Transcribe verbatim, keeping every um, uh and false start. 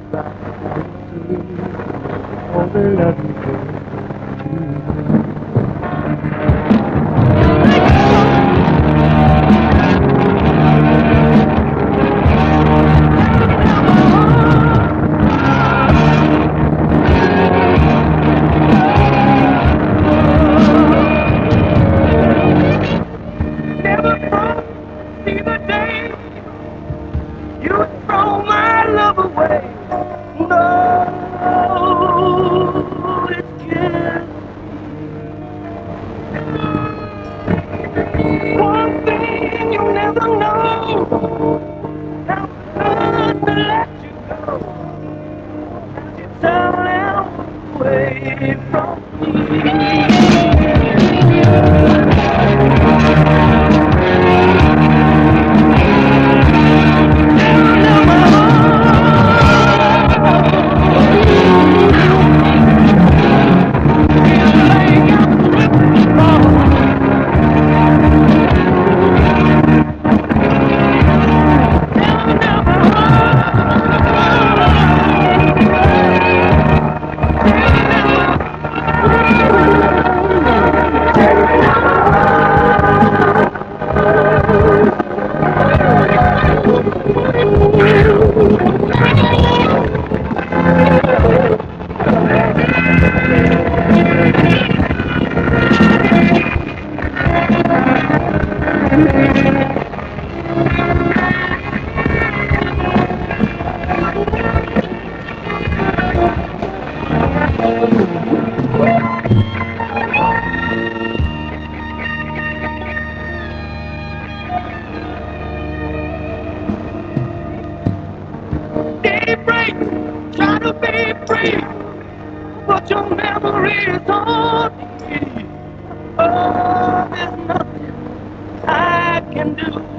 all the love you throw my love away. No, it's killing. One thing you'll never know, how good to let you go. You turn away from me. Daybreak, try to be free, but your memory is haunting me. Oh, there's nothing I can do.